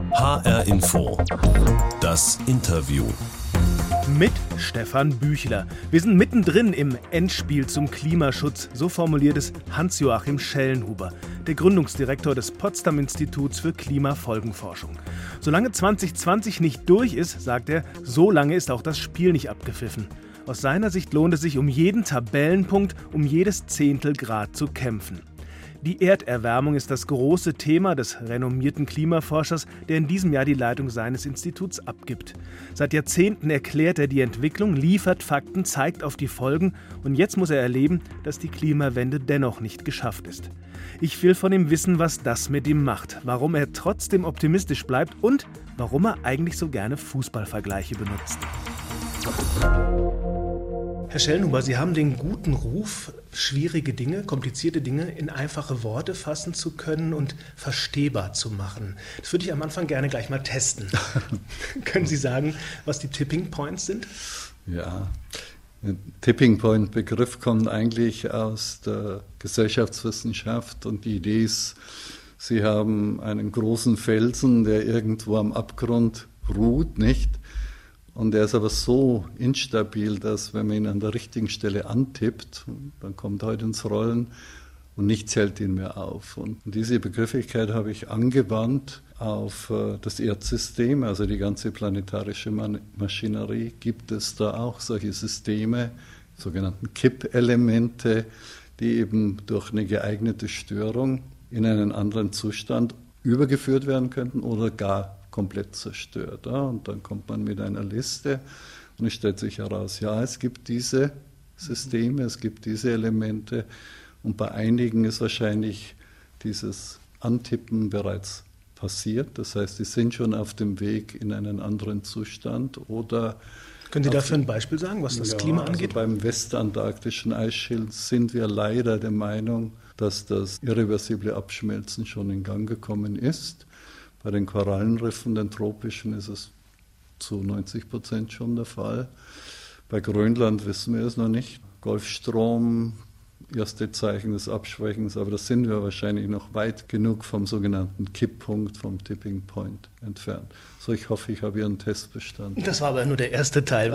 HR Info. Das Interview. Mit Stefan Büchler. Wir sind mittendrin im Endspiel zum Klimaschutz, so formuliert es Hans-Joachim Schellenhuber, der Gründungsdirektor des Potsdam-Instituts für Klimafolgenforschung. Solange 2020 nicht durch ist, sagt er, so lange ist auch das Spiel nicht abgepfiffen. Aus seiner Sicht lohnt es sich, um jeden Tabellenpunkt, um jedes Zehntelgrad zu kämpfen. Die Erderwärmung ist das große Thema des renommierten Klimaforschers, der in diesem Jahr die Leitung seines Instituts abgibt. Seit Jahrzehnten erklärt er die Entwicklung, liefert Fakten, zeigt auf die Folgen und jetzt muss er erleben, dass die Klimawende dennoch nicht geschafft ist. Ich will von ihm wissen, was das mit ihm macht, warum er trotzdem optimistisch bleibt und warum er eigentlich so gerne Fußballvergleiche benutzt. Herr Schellenhuber, Sie haben den guten Ruf, schwierige Dinge, komplizierte Dinge in einfache Worte fassen zu können und verstehbar zu machen. Das würde ich am Anfang gerne gleich mal testen. Können Sie sagen, was die Tipping Points sind? Ja, der Tipping Point Begriff kommt eigentlich aus der Gesellschaftswissenschaft und die Idee ist, Sie haben einen großen Felsen, der irgendwo am Abgrund ruht, nicht? Und der ist aber so instabil, dass wenn man ihn an der richtigen Stelle antippt, dann kommt er halt ins Rollen und nichts hält ihn mehr auf. Und diese Begrifflichkeit habe ich angewandt auf das Erdsystem, also die ganze planetarische Maschinerie. Gibt es da auch solche Systeme, sogenannten Kippelemente, die eben durch eine geeignete Störung in einen anderen Zustand übergeführt werden könnten oder gar komplett zerstört. Ja? Und dann kommt man mit einer Liste und es stellt sich heraus, ja, es gibt diese Systeme, es gibt diese Elemente und bei einigen ist wahrscheinlich dieses Antippen bereits passiert. Das heißt, die sind schon auf dem Weg in einen anderen Zustand oder... Können Sie dafür ein Beispiel sagen, was das Klima angeht? Also beim westantarktischen Eisschild sind wir leider der Meinung, dass das irreversible Abschmelzen schon in Gang gekommen ist. Bei den Korallenriffen, den tropischen, ist es zu 90% schon der Fall. Bei Grönland wissen wir es noch nicht. Golfstrom, erste Zeichen des Abschwächens, aber da sind wir wahrscheinlich noch weit genug vom sogenannten Kipppunkt, vom Tipping Point entfernt. So, ich hoffe, ich habe Ihren Test bestanden. Das war aber nur der erste Teil.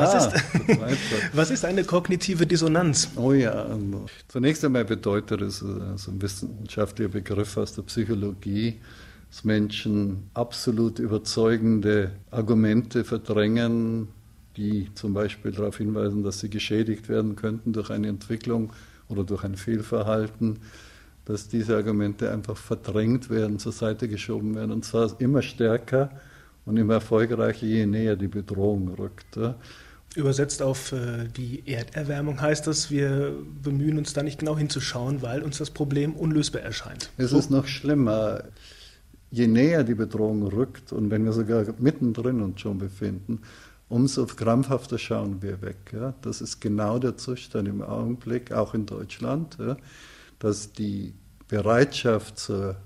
Was ist eine kognitive Dissonanz? Oh ja, zunächst einmal bedeutet es, also ein wissenschaftlicher Begriff aus der Psychologie, dass Menschen absolut überzeugende Argumente verdrängen, die zum Beispiel darauf hinweisen, dass sie geschädigt werden könnten durch eine Entwicklung oder durch ein Fehlverhalten, dass diese Argumente einfach verdrängt werden, zur Seite geschoben werden, und zwar immer stärker und immer erfolgreicher, je näher die Bedrohung rückt. Übersetzt auf die Erderwärmung heißt das, wir bemühen uns da nicht genau hinzuschauen, weil uns das Problem unlösbar erscheint. Es ist noch schlimmer. Je näher die Bedrohung rückt und wenn wir sogar mittendrin uns schon befinden, umso krampfhafter schauen wir weg. Ja? Das ist genau der Zustand im Augenblick, auch in Deutschland, ja? Dass die Bereitschaft zur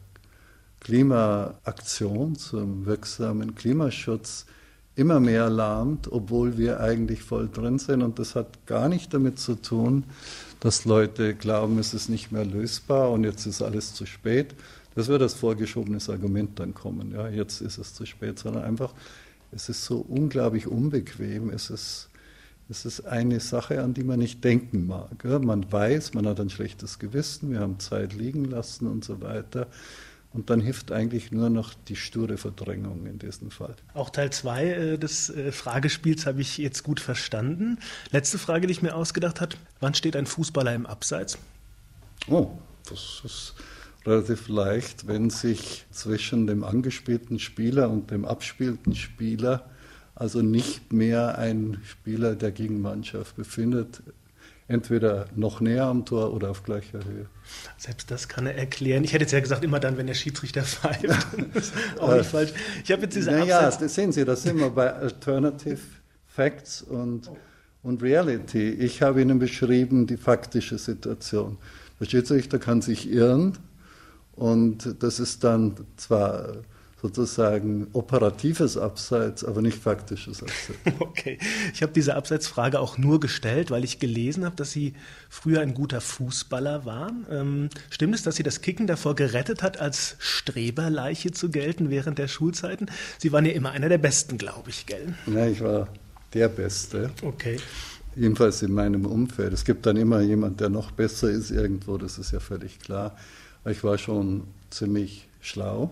Klimaaktion, zum wirksamen Klimaschutz immer mehr lahmt, obwohl wir eigentlich voll drin sind. Und das hat gar nicht damit zu tun, dass Leute glauben, es ist nicht mehr lösbar und jetzt ist alles zu spät. Das wird als vorgeschobenes Argument dann kommen. Ja, jetzt ist es zu spät, sondern einfach, es ist so unglaublich unbequem. Es ist eine Sache, an die man nicht denken mag. Ja, man weiß, man hat ein schlechtes Gewissen, wir haben Zeit liegen lassen und so weiter. Und dann hilft eigentlich nur noch die sture Verdrängung in diesem Fall. Auch Teil 2 des Fragespiels habe ich jetzt gut verstanden. Letzte Frage, die ich mir ausgedacht habe. Wann steht ein Fußballer im Abseits? Oh, das ist relativ leicht, wenn sich zwischen dem angespielten Spieler und dem abspielten Spieler also nicht mehr ein Spieler der Gegenmannschaft befindet, entweder noch näher am Tor oder auf gleicher Höhe. Selbst das kann er erklären. Ich hätte jetzt ja gesagt, immer dann, wenn der Schiedsrichter pfeift. Das ist auch nicht falsch. Ich habe jetzt diese das sehen Sie, das sind wir bei Alternative Facts und Reality. Ich habe Ihnen beschrieben die faktische Situation. Der Schiedsrichter kann sich irren und das ist dann zwar sozusagen operatives Abseits, aber nicht faktisches Abseits. Okay, ich habe diese Abseitsfrage auch nur gestellt, weil ich gelesen habe, dass Sie früher ein guter Fußballer waren. Stimmt es, dass Sie das Kicken davor gerettet hat, als Streberleiche zu gelten während der Schulzeiten? Sie waren ja immer einer der Besten, glaube ich, gell? Ja, ich war der Beste. Okay. Jedenfalls in meinem Umfeld. Es gibt dann immer jemand, der noch besser ist irgendwo, das ist ja völlig klar. Ich war schon ziemlich schlau.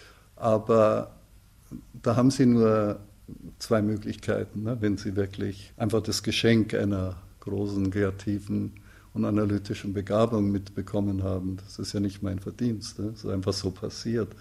Aber da haben Sie nur zwei Möglichkeiten, ne? Wenn Sie wirklich einfach das Geschenk einer großen kreativen und analytischen Begabung mitbekommen haben. Das ist ja nicht mein Verdienst, ne? Das ist einfach so passiert.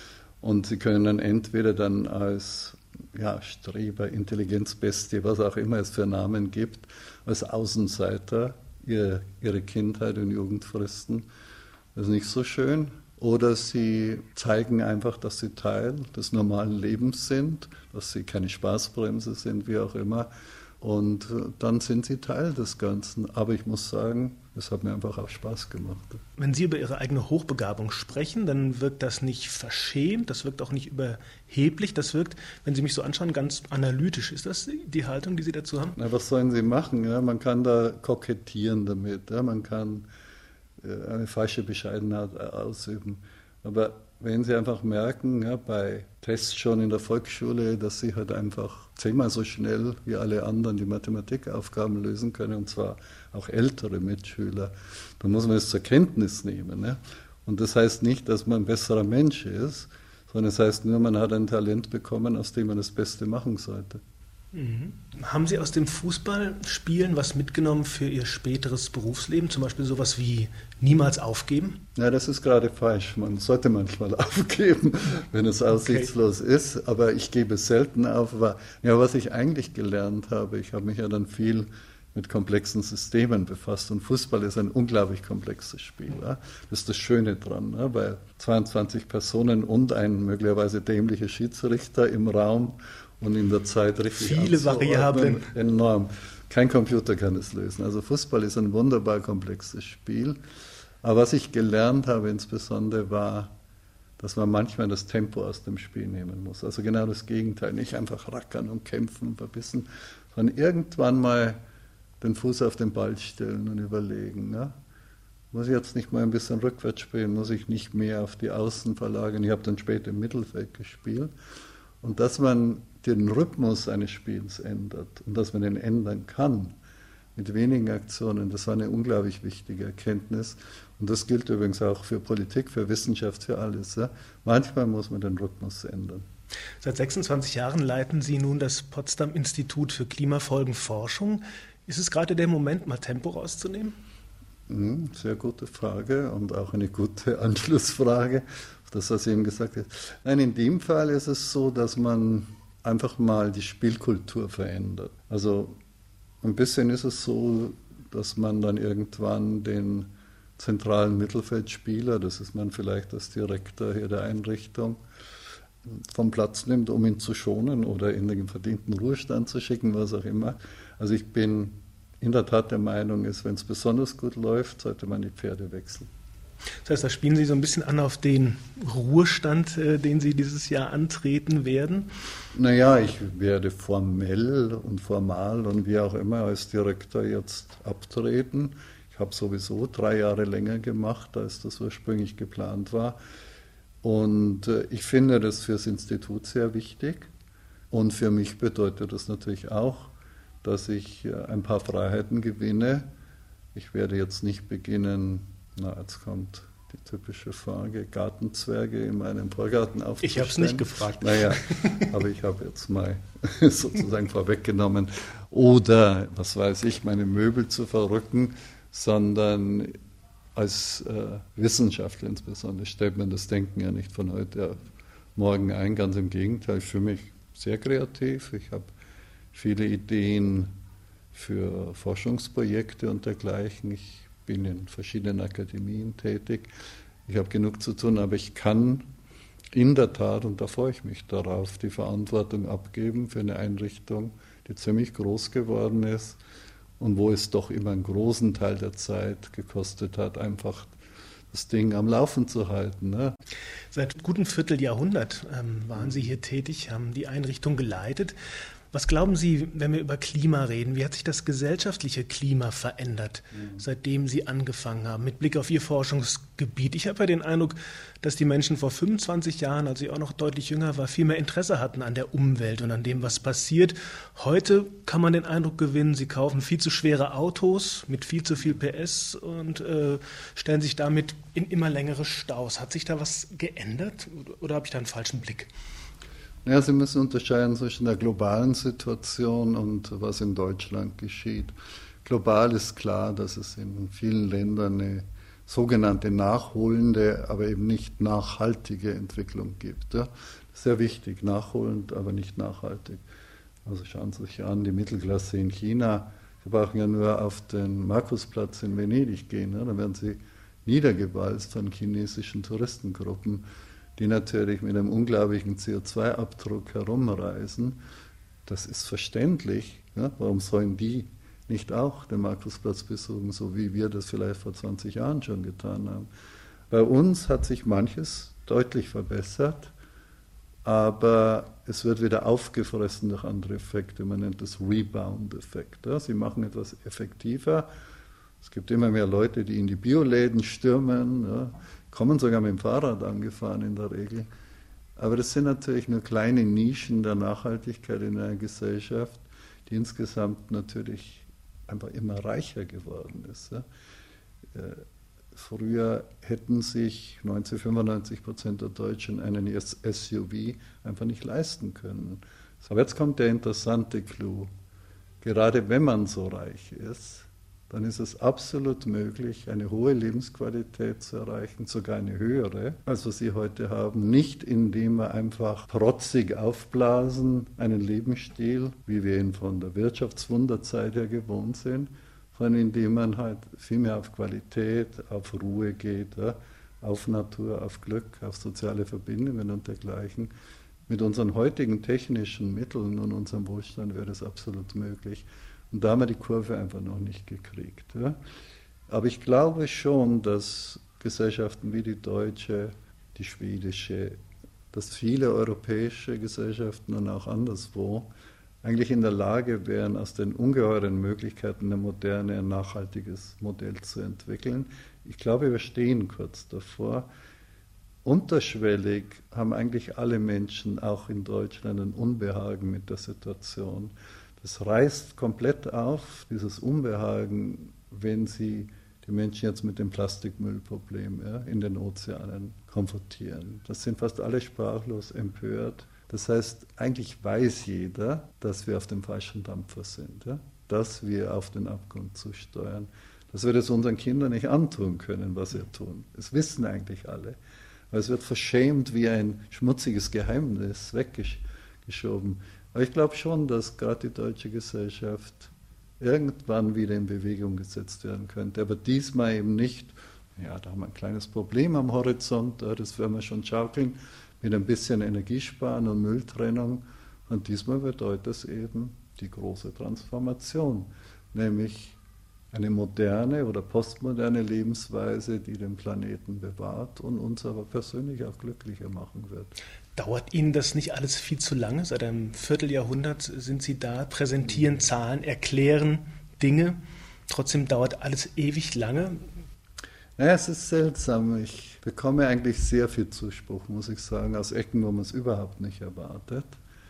Und Sie können dann entweder dann als Streber, Intelligenzbestie, was auch immer es für Namen gibt, als Außenseiter ihre Kindheit und Jugend fristen. Das ist nicht so schön. Oder sie zeigen einfach, dass sie Teil des normalen Lebens sind, dass sie keine Spaßbremse sind, wie auch immer. Und dann sind sie Teil des Ganzen. Aber ich muss sagen, es hat mir einfach auch Spaß gemacht. Wenn Sie über Ihre eigene Hochbegabung sprechen, dann wirkt das nicht verschämt, das wirkt auch nicht überheblich, das wirkt, wenn Sie mich so anschauen, ganz analytisch. Ist das die Haltung, die Sie dazu haben? Na, was sollen Sie machen? Ja, man kann da kokettieren damit, ja, man kann eine falsche Bescheidenheit ausüben. Aber wenn Sie einfach merken, ja, bei Tests schon in der Volksschule, dass Sie halt einfach 10-mal so schnell wie alle anderen die Mathematikaufgaben lösen können, und zwar auch ältere Mitschüler, dann muss man es zur Kenntnis nehmen. Ne? Und das heißt nicht, dass man ein besserer Mensch ist, sondern es heißt nur, man hat ein Talent bekommen, aus dem man das Beste machen sollte. Mhm. Haben Sie aus dem Fußballspielen was mitgenommen für Ihr späteres Berufsleben? Zum Beispiel sowas wie niemals aufgeben? Ja, das ist gerade falsch. Man sollte manchmal aufgeben, wenn es aussichtslos ist. Aber ich gebe es selten auf. Was ich eigentlich gelernt habe, ich habe mich ja dann viel mit komplexen Systemen befasst. Und Fußball ist ein unglaublich komplexes Spiel. Ja? Das ist das Schöne dran, ja? Weil 22 Personen und ein möglicherweise dämlicher Schiedsrichter im Raum und in der Zeit richtig viele Variablen. Enorm. Kein Computer kann es lösen. Also Fußball ist ein wunderbar komplexes Spiel. Aber was ich gelernt habe insbesondere war, dass man manchmal das Tempo aus dem Spiel nehmen muss. Also genau das Gegenteil. Nicht einfach rackern und kämpfen und verbissen, sondern irgendwann mal den Fuß auf den Ball stellen und überlegen. Ja? Muss ich jetzt nicht mal ein bisschen rückwärts spielen? Muss ich nicht mehr auf die Außen verlagern? Ich habe dann später im Mittelfeld gespielt. Und dass man den Rhythmus eines Spiels ändert und dass man den ändern kann mit wenigen Aktionen, das war eine unglaublich wichtige Erkenntnis. Und das gilt übrigens auch für Politik, für Wissenschaft, für alles. Ja? Manchmal muss man den Rhythmus ändern. Seit 26 Jahren leiten Sie nun das Potsdam-Institut für Klimafolgenforschung. Ist es gerade der Moment, mal Tempo rauszunehmen? Sehr gute Frage und auch eine gute Anschlussfrage auf das, was Sie eben gesagt haben. Nein, in dem Fall ist es so, dass man einfach mal die Spielkultur verändert. Also ein bisschen ist es so, dass man dann irgendwann den zentralen Mittelfeldspieler, das ist man vielleicht als Direktor hier der Einrichtung, vom Platz nimmt, um ihn zu schonen oder in den verdienten Ruhestand zu schicken, was auch immer. Also ich bin in der Tat der Meinung, wenn es besonders gut läuft, sollte man die Pferde wechseln. Das heißt, da spielen Sie so ein bisschen an auf den Ruhestand, den Sie dieses Jahr antreten werden? Naja, ich werde formell und formal und wie auch immer als Direktor jetzt abtreten. Ich habe sowieso 3 Jahre länger gemacht, als das ursprünglich geplant war. Und ich finde das für das Institut sehr wichtig. Und für mich bedeutet das natürlich auch, dass ich ein paar Freiheiten gewinne. Ich werde jetzt nicht beginnen, jetzt kommt die typische Frage, Gartenzwerge in meinem Vorgarten aufzustellen. Ich habe es nicht gefragt. Naja, aber ich habe jetzt mal sozusagen vorweggenommen. Oder, was weiß ich, meine Möbel zu verrücken, sondern als Wissenschaftler insbesondere stellt man das Denken ja nicht von heute auf morgen ein. Ganz im Gegenteil, ich fühle mich sehr kreativ. Ich habe viele Ideen für Forschungsprojekte und dergleichen. Ich bin in verschiedenen Akademien tätig. Ich habe genug zu tun, aber ich kann in der Tat, und da freue ich mich darauf, die Verantwortung abgeben für eine Einrichtung, die ziemlich groß geworden ist und wo es doch immer einen großen Teil der Zeit gekostet hat, einfach das Ding am Laufen zu halten. Ne? Seit gutem Vierteljahrhundert waren Sie hier tätig, haben die Einrichtung geleitet. Was glauben Sie, wenn wir über Klima reden? Wie hat sich das gesellschaftliche Klima verändert, seitdem Sie angefangen haben, mit Blick auf Ihr Forschungsgebiet? Ich habe ja den Eindruck, dass die Menschen vor 25 Jahren, als ich auch noch deutlich jünger war, viel mehr Interesse hatten an der Umwelt und an dem, was passiert. Heute kann man den Eindruck gewinnen, sie kaufen viel zu schwere Autos mit viel zu viel PS und stellen sich damit in immer längere Staus. Hat sich da was geändert oder habe ich da einen falschen Blick? Ja, Sie müssen unterscheiden zwischen der globalen Situation und was in Deutschland geschieht. Global ist klar, dass es in vielen Ländern eine sogenannte nachholende, aber eben nicht nachhaltige Entwicklung gibt. Ja. Sehr wichtig, nachholend, aber nicht nachhaltig. Also schauen Sie sich an, die Mittelklasse in China, Sie brauchen ja nur auf den Markusplatz in Venedig gehen, ja, dann werden Sie niedergewalzt von chinesischen Touristengruppen, die natürlich mit einem unglaublichen CO2-Abdruck herumreisen. Das ist verständlich. Ja? Warum sollen die nicht auch den Markusplatz besuchen, so wie wir das vielleicht vor 20 Jahren schon getan haben? Bei uns hat sich manches deutlich verbessert, aber es wird wieder aufgefressen durch andere Effekte. Man nennt das Rebound-Effekt. Ja? Sie machen etwas effektiver. Es gibt immer mehr Leute, die in die Bioläden stürmen, ja? Kommen sogar mit dem Fahrrad angefahren in der Regel. Aber das sind natürlich nur kleine Nischen der Nachhaltigkeit in einer Gesellschaft, die insgesamt natürlich einfach immer reicher geworden ist. Ja. Früher hätten sich 95% der Deutschen einen SUV einfach nicht leisten können. Aber jetzt kommt der interessante Clou. Gerade wenn man so reich ist, dann ist es absolut möglich, eine hohe Lebensqualität zu erreichen, sogar eine höhere, als wir sie heute haben. Nicht indem wir einfach protzig aufblasen, einen Lebensstil, wie wir ihn von der Wirtschaftswunderzeit her gewohnt sind, sondern indem man halt viel mehr auf Qualität, auf Ruhe geht, ja, auf Natur, auf Glück, auf soziale Verbindungen und dergleichen. Mit unseren heutigen technischen Mitteln und unserem Wohlstand wäre das absolut möglich. Und da haben wir die Kurve einfach noch nicht gekriegt. Ja. Aber ich glaube schon, dass Gesellschaften wie die deutsche, die schwedische, dass viele europäische Gesellschaften und auch anderswo eigentlich in der Lage wären, aus den ungeheuren Möglichkeiten der Moderne ein nachhaltiges Modell zu entwickeln. Ich glaube, wir stehen kurz davor. Unterschwellig haben eigentlich alle Menschen, auch in Deutschland, ein Unbehagen mit der Situation. Das reißt komplett auf, dieses Unbehagen, wenn Sie die Menschen jetzt mit dem Plastikmüllproblem in den Ozeanen konfrontieren. Das sind fast alle sprachlos empört. Das heißt, eigentlich weiß jeder, dass wir auf dem falschen Dampfer sind, dass wir auf den Abgrund zusteuern, dass wir das unseren Kindern nicht antun können, was wir tun. Das wissen eigentlich alle. Aber es wird verschämt wie ein schmutziges Geheimnis weggeschoben. Aber ich glaube schon, dass gerade die deutsche Gesellschaft irgendwann wieder in Bewegung gesetzt werden könnte. Aber diesmal eben nicht, ja, da haben wir ein kleines Problem am Horizont, das werden wir schon schaukeln, mit ein bisschen Energiesparen und Mülltrennung. Und diesmal bedeutet es eben die große Transformation, nämlich eine moderne oder postmoderne Lebensweise, die den Planeten bewahrt und uns aber persönlich auch glücklicher machen wird. Dauert Ihnen das nicht alles viel zu lange? Seit einem Vierteljahrhundert sind Sie da, präsentieren Zahlen, erklären Dinge. Trotzdem dauert alles ewig lange. Naja, es ist seltsam. Ich bekomme eigentlich sehr viel Zuspruch, muss ich sagen, aus Ecken, wo man es überhaupt nicht erwartet.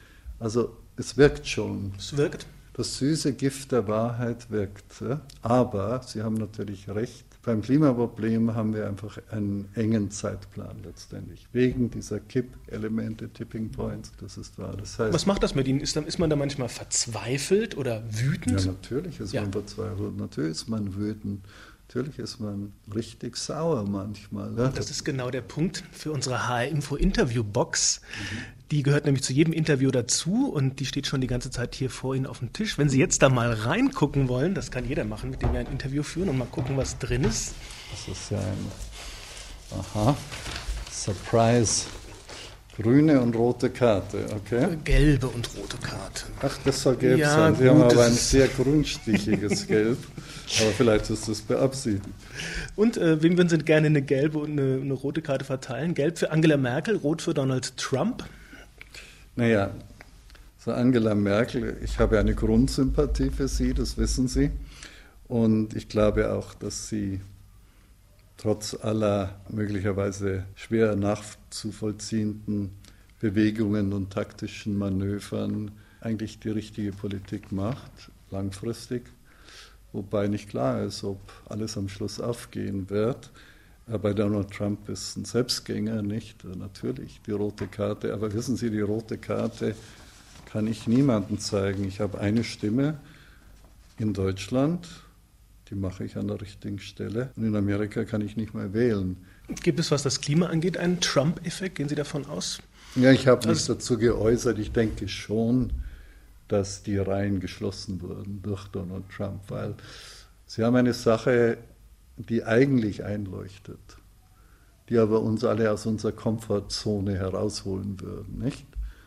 Also es wirkt schon. Es wirkt? Das süße Gift der Wahrheit wirkt. Aber Sie haben natürlich recht. Beim Klimaproblem haben wir einfach einen engen Zeitplan letztendlich. Wegen dieser Kippelemente, Tipping Points, das ist wahr. Das heißt, was macht das mit Ihnen? Ist man da manchmal verzweifelt oder wütend? Ja, natürlich ist man verzweifelt. Natürlich ist man wütend. Natürlich ist man richtig sauer manchmal. Ja? Das ist genau der Punkt für unsere HR-Info-Interview-Box. Die gehört nämlich zu jedem Interview dazu und die steht schon die ganze Zeit hier vor Ihnen auf dem Tisch. Wenn Sie jetzt da mal reingucken wollen, das kann jeder machen, mit dem wir ein Interview führen und mal gucken, was drin ist. Das ist ja ein Surprise. Grüne und rote Karte, okay. Gelbe und rote Karte. Ach, das soll gelb Ja, sein. Sie gut, haben aber das ein ist- sehr grünstichiges Gelb. Aber vielleicht ist das beabsichtigt. Und wem würden Sie gerne eine gelbe und eine rote Karte verteilen? Gelb für Angela Merkel, rot für Donald Trump? Naja, so Angela Merkel, ich habe eine Grundsympathie für sie, das wissen Sie. Und ich glaube auch, dass sie trotz aller möglicherweise schwer nachzuvollziehenden Bewegungen und taktischen Manövern eigentlich die richtige Politik macht, langfristig. Wobei nicht klar ist, ob alles am Schluss aufgehen wird. Bei Donald Trump ist ein Selbstgänger, nicht? Natürlich die rote Karte. Aber wissen Sie, die rote Karte kann ich niemandem zeigen. Ich habe eine Stimme in Deutschland, die mache ich an der richtigen Stelle. Und in Amerika kann ich nicht mehr wählen. Gibt es, was das Klima angeht, einen Trump-Effekt? Gehen Sie davon aus? Ja, ich habe mich dazu geäußert. Ich denke schon, dass die Reihen geschlossen wurden durch Donald Trump, weil sie haben eine Sache, die eigentlich einleuchtet, die aber uns alle aus unserer Komfortzone herausholen würden, nicht?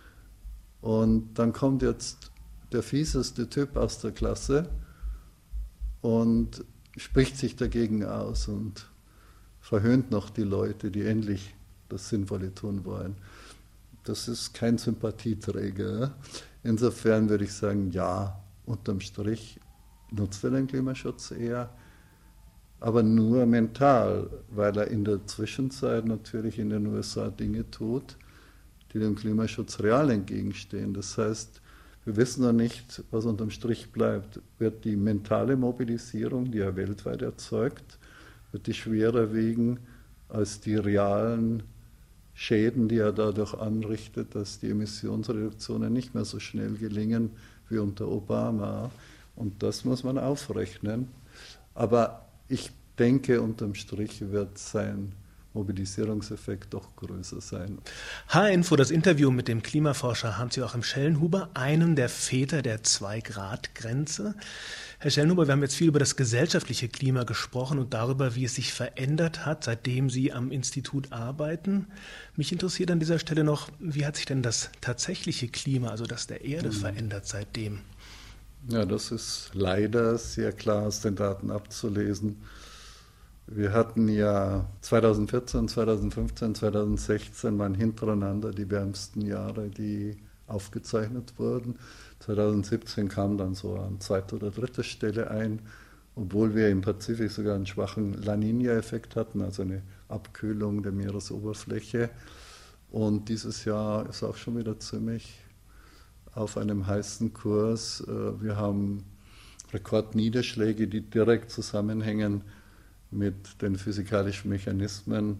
Und dann kommt jetzt der fieseste Typ aus der Klasse und spricht sich dagegen aus und verhöhnt noch die Leute, die endlich das Sinnvolle tun wollen. Das ist kein Sympathieträger. Insofern würde ich sagen, ja, unterm Strich nutzt er den Klimaschutz eher, aber nur mental, weil er in der Zwischenzeit natürlich in den USA Dinge tut, die dem Klimaschutz real entgegenstehen. Das heißt, wir wissen noch nicht, was unterm Strich bleibt. Wird die mentale Mobilisierung, die er weltweit erzeugt, wird die schwerer wiegen als die realen Schäden, die er dadurch anrichtet, dass die Emissionsreduktionen nicht mehr so schnell gelingen wie unter Obama. Und das muss man aufrechnen. Aber ich denke, unterm Strich wird sein Mobilisierungseffekt doch größer sein. H-Info, das Interview mit dem Klimaforscher Hans-Joachim Schellenhuber, einem der Väter der 2-Grad-Grenze. Herr Schellenhuber, wir haben jetzt viel über das gesellschaftliche Klima gesprochen und darüber, wie es sich verändert hat, seitdem Sie am Institut arbeiten. Mich interessiert an dieser Stelle noch, wie hat sich denn das tatsächliche Klima, also das der Erde, verändert seitdem? Ja, das ist leider sehr klar aus den Daten abzulesen. Wir hatten ja 2014, 2015, 2016 waren hintereinander die wärmsten Jahre, die aufgezeichnet wurden. 2017 kam dann so an zweiter oder dritter Stelle ein, obwohl wir im Pazifik sogar einen schwachen La Niña-Effekt hatten, also eine Abkühlung der Meeresoberfläche. Und dieses Jahr ist auch schon wieder ziemlich auf einem heißen Kurs. Wir haben Rekordniederschläge, die direkt zusammenhängen mit den physikalischen Mechanismen.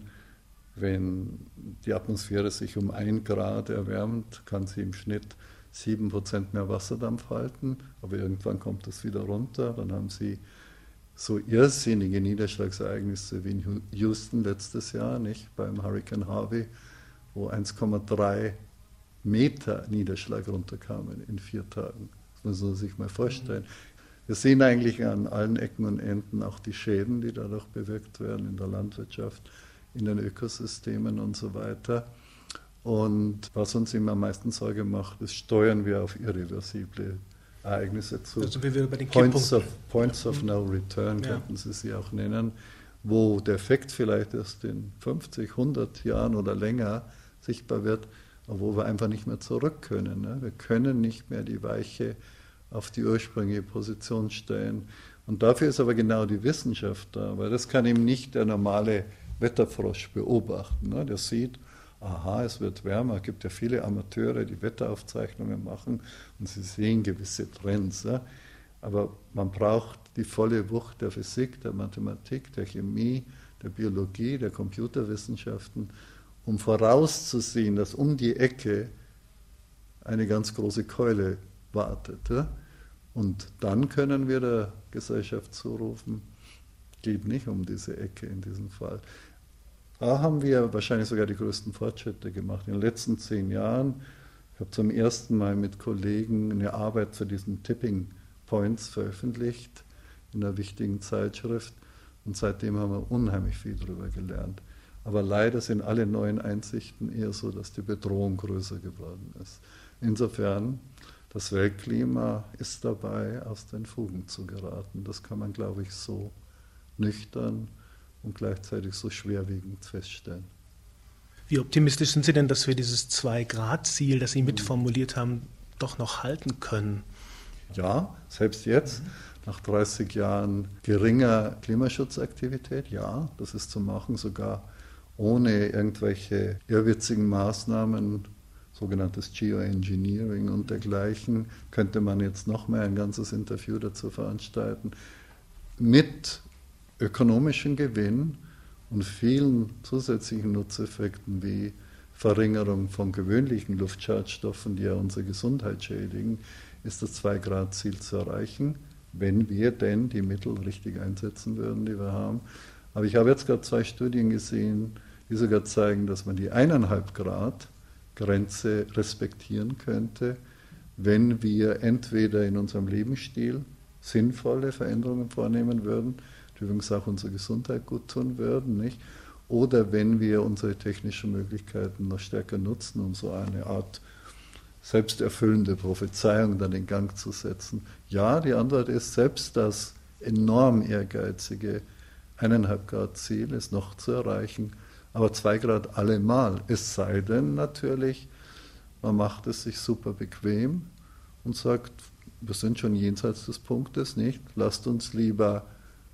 Wenn die Atmosphäre sich um 1 Grad erwärmt, kann sie im Schnitt 7% mehr Wasserdampf halten, aber irgendwann kommt das wieder runter. Dann haben sie so irrsinnige Niederschlagsereignisse wie in Houston letztes Jahr, nicht, beim Hurricane Harvey, wo 1,3 Meter Niederschlag runterkamen in 4 Tagen. Das muss man sich mal vorstellen. Wir sehen eigentlich an allen Ecken und Enden auch die Schäden, die dadurch bewirkt werden in der Landwirtschaft, in den Ökosystemen und so weiter. Und was uns immer am meisten Sorge macht, ist, steuern wir auf irreversible Ereignisse zu. Da sind wir wieder bei den Points of No Return, könnten Sie sie auch nennen, wo der Effekt vielleicht erst in 50, 100 Jahren oder länger sichtbar wird, aber wo wir einfach nicht mehr zurück können. Ne? Wir können nicht mehr die Weiche auf die ursprüngliche Position stellen. Und dafür ist aber genau die Wissenschaft da, weil das kann eben nicht der normale Wetterfrosch beobachten. Ne? Der sieht, aha, es wird wärmer. Es gibt ja viele Amateure, die Wetteraufzeichnungen machen und sie sehen gewisse Trends. Ja? Aber man braucht die volle Wucht der Physik, der Mathematik, der Chemie, der Biologie, der Computerwissenschaften, um vorauszusehen, dass um die Ecke eine ganz große Keule wartet. Ja? Und dann können wir der Gesellschaft zurufen, geht nicht um diese Ecke in diesem Fall. Da haben wir wahrscheinlich sogar die größten Fortschritte gemacht. In den letzten 10 Jahren, ich habe zum ersten Mal mit Kollegen eine Arbeit zu diesen Tipping Points veröffentlicht in einer wichtigen Zeitschrift und seitdem haben wir unheimlich viel darüber gelernt. Aber leider sind alle neuen Einsichten eher so, dass die Bedrohung größer geworden ist. Insofern, das Weltklima ist dabei, aus den Fugen zu geraten. Das kann man, glaube ich, so nüchtern und gleichzeitig so schwerwiegend feststellen. Wie optimistisch sind Sie denn, dass wir dieses 2-Grad-Ziel, das Sie mitformuliert haben, doch noch halten können? Ja, selbst jetzt, nach 30 Jahren geringer Klimaschutzaktivität, ja, das ist zu machen, sogar ohne irgendwelche irrwitzigen Maßnahmen, sogenanntes Geoengineering und dergleichen, könnte man jetzt noch mehr ein ganzes Interview dazu veranstalten, mit ökonomischem Gewinn und vielen zusätzlichen Nutzeffekten wie Verringerung von gewöhnlichen Luftschadstoffen, die ja unsere Gesundheit schädigen, ist das 2-Grad-Ziel zu erreichen, wenn wir denn die Mittel richtig einsetzen würden, die wir haben. Aber ich habe jetzt gerade 2 Studien gesehen, die sogar zeigen, dass man die 1,5 Grad Grenze respektieren könnte, wenn wir entweder in unserem Lebensstil sinnvolle Veränderungen vornehmen würden, die übrigens auch unserer Gesundheit gut tun würden, nicht? Oder wenn wir unsere technischen Möglichkeiten noch stärker nutzen, um so eine Art selbsterfüllende Prophezeiung dann in Gang zu setzen. Ja, die Antwort ist, selbst das enorm ehrgeizige 1,5 Grad Ziel ist noch zu erreichen, aber 2 Grad allemal. Es sei denn natürlich, man macht es sich super bequem und sagt, wir sind schon jenseits des Punktes, nicht? Lasst uns lieber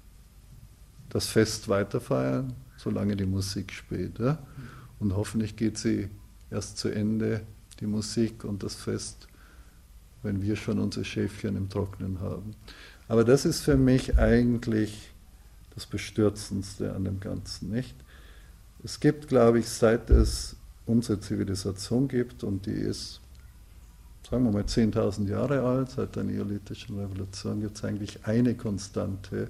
das Fest weiterfeiern, solange die Musik spielt. Ja? Und hoffentlich geht sie erst zu Ende, die Musik und das Fest, wenn wir schon unsere Schäfchen im Trocknen haben. Aber das ist für mich eigentlich das Bestürzendste an dem Ganzen, nicht? Es gibt, glaube ich, seit es unsere Zivilisation gibt, und die ist, sagen wir mal, 10.000 Jahre alt, seit der Neolithischen Revolution, gibt es eigentlich eine Konstante,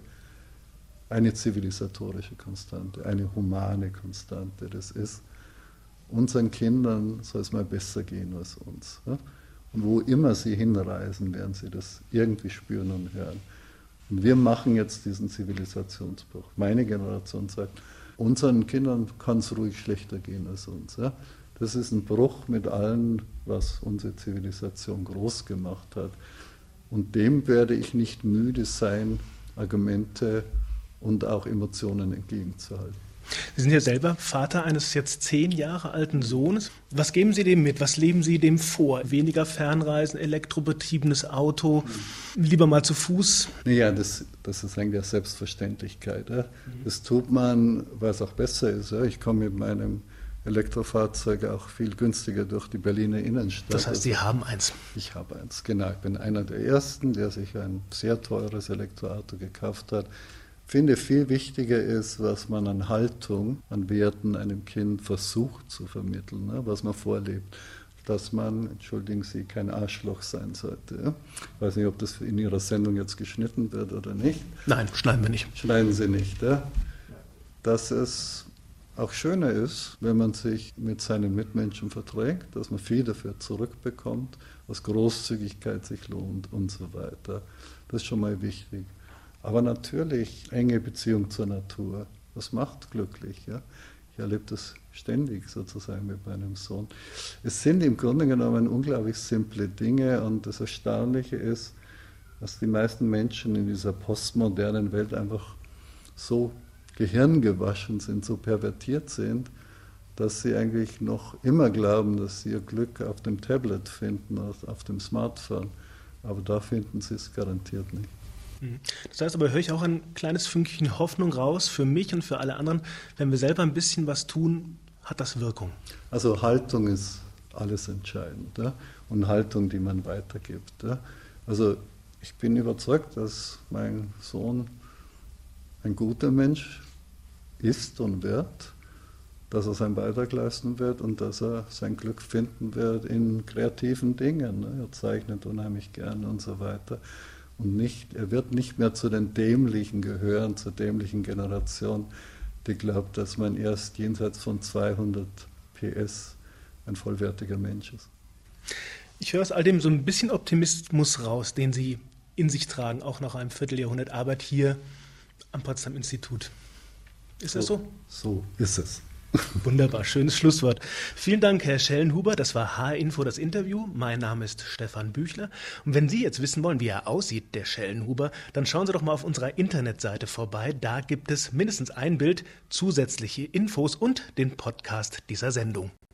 eine zivilisatorische Konstante, eine humane Konstante. Das ist, unseren Kindern soll es mal besser gehen als uns. Ja? Und wo immer sie hinreisen, werden sie das irgendwie spüren und hören. Und wir machen jetzt diesen Zivilisationsbruch. Meine Generation sagt, unseren Kindern kann es ruhig schlechter gehen als uns. Ja? Das ist ein Bruch mit allem, was unsere Zivilisation groß gemacht hat. Und dem werde ich nicht müde sein, Argumente und auch Emotionen entgegenzuhalten. Sie sind ja selber Vater eines jetzt 10 Jahre alten Sohnes. Was geben Sie dem mit? Was leben Sie dem vor? Weniger Fernreisen, elektrobetriebenes Auto, lieber mal zu Fuß? Ja, das ist eigentlich eine Selbstverständlichkeit. Ja. Das tut man, weil es auch besser ist. Ja. Ich komme mit meinem Elektrofahrzeug auch viel günstiger durch die Berliner Innenstadt. Das heißt, Sie haben eins? Ich habe eins, genau. Ich bin einer der Ersten, der sich ein sehr teures Elektroauto gekauft hat. Ich finde, viel wichtiger ist, was man an Haltung, an Werten einem Kind versucht zu vermitteln, ne, was man vorlebt. Dass man, entschuldigen Sie, kein Arschloch sein sollte. Ja? Ich weiß nicht, ob das in Ihrer Sendung jetzt geschnitten wird oder nicht. Nein, schneiden wir nicht. Schneiden Sie nicht. Ja? Dass es auch schöner ist, wenn man sich mit seinen Mitmenschen verträgt, dass man viel dafür zurückbekommt, dass Großzügigkeit sich lohnt und so weiter. Das ist schon mal wichtig. Aber natürlich enge Beziehung zur Natur, das macht glücklich. Ja? Ich erlebe das ständig sozusagen mit meinem Sohn. Es sind im Grunde genommen unglaublich simple Dinge, und das Erstaunliche ist, dass die meisten Menschen in dieser postmodernen Welt einfach so gehirngewaschen sind, so pervertiert sind, dass sie eigentlich noch immer glauben, dass sie ihr Glück auf dem Tablet finden, auf dem Smartphone. Aber da finden sie es garantiert nicht. Das heißt aber, höre ich auch ein kleines Fünkchen Hoffnung raus für mich und für alle anderen. Wenn wir selber ein bisschen was tun, hat das Wirkung. Also Haltung ist alles entscheidend. Ja? Und Haltung, die man weitergibt. Ja? Also ich bin überzeugt, dass mein Sohn ein guter Mensch ist und wird, dass er seinen Beitrag leisten wird und dass er sein Glück finden wird in kreativen Dingen. Ne? Er zeichnet unheimlich gern und so weiter. Und er wird nicht mehr zu den Dämlichen gehören, zur dämlichen Generation, die glaubt, dass man erst jenseits von 200 PS ein vollwertiger Mensch ist. Ich höre aus all dem so ein bisschen Optimismus raus, den Sie in sich tragen, auch nach einem Vierteljahrhundert Arbeit hier am Potsdam Institut. Ist das so? So ist es. Wunderbar, schönes Schlusswort. Vielen Dank, Herr Schellenhuber. Das war HR Info, das Interview. Mein Name ist Stefan Büchler. Und wenn Sie jetzt wissen wollen, wie er aussieht, der Schellenhuber, dann schauen Sie doch mal auf unserer Internetseite vorbei. Da gibt es mindestens ein Bild, zusätzliche Infos und den Podcast dieser Sendung.